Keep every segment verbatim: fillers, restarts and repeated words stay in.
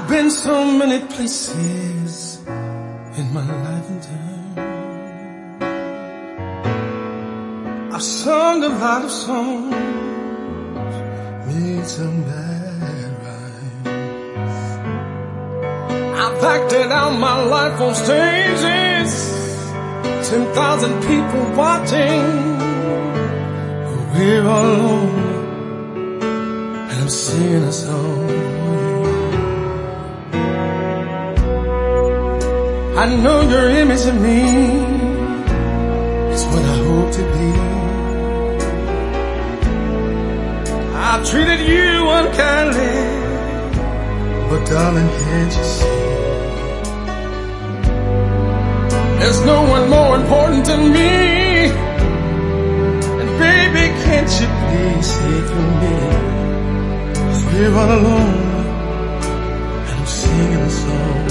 been so many places in my life and time. I've sung a lot of songs, made some bad rhymes. I've acted out my life on stages, ten thousand people watching. We're all alone, and I'm singing a song. I know your image of me is what I hope to be. I've treated you unkindly, but darling, can't you see? There's no one more important to me. And baby, can't you please say for me? 'Cause we're all alone, and I'm singing a song.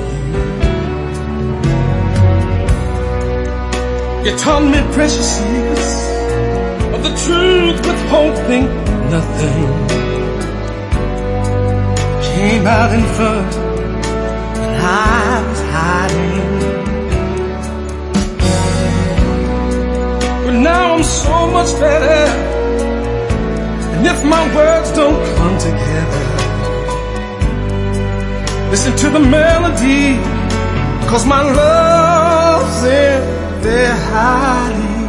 You taught me precious secrets of the truth, withholding nothing. Came out in front when I was hiding. But now I'm so much better, and if my words don't come together, listen to the melody, 'cause my love's in they're hiding.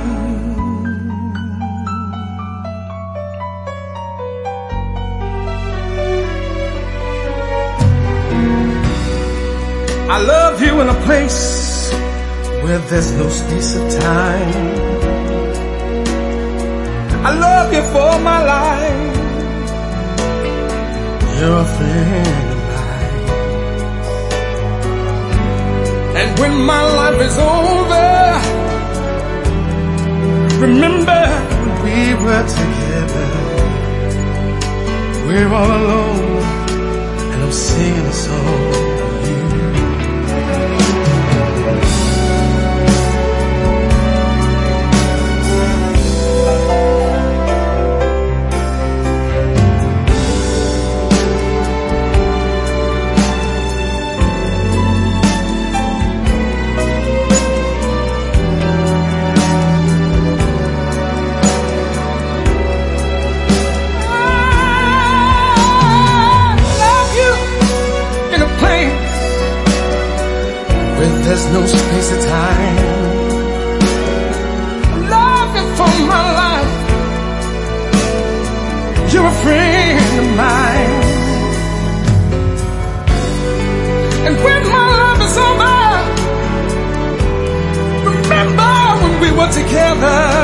I love you in a place where there's no space of time. I love you for my life. You're a friend of mine. And when my life is over, remember when we were together. We're all alone, and I'm singing a song for you. There's no space or time. I love you for my life. You're a friend of mine. And when my love is over, remember when we were together.